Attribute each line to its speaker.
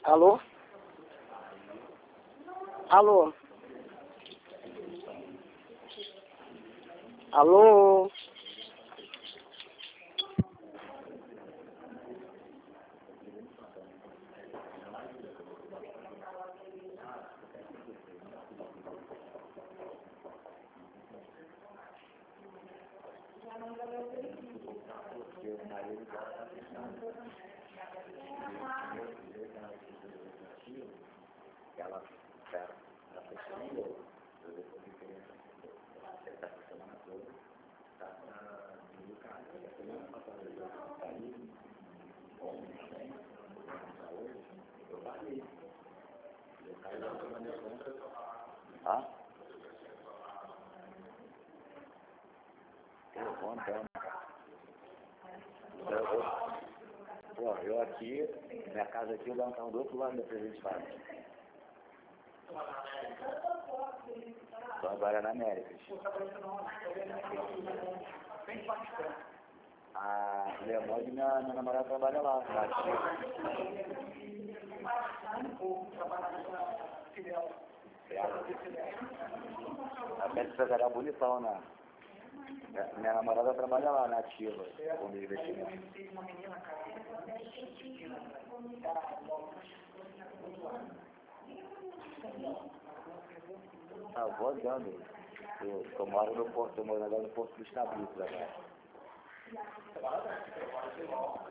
Speaker 1: Alô? Alô? Alô?
Speaker 2: Ah? Eu vou andando. Eu aqui, minha casa aqui, eu dou um carro do outro lado da Presidente Vargas. Estou agora na América. A Leonor, minha namorada trabalha lá, na ativa. Até que pegaria bonitão, né? Minha namorada trabalha lá na ativa, como investimento. Ah, vou andando. Eu moro no Porto, eu moro agora no Porto dos Cabritos agora.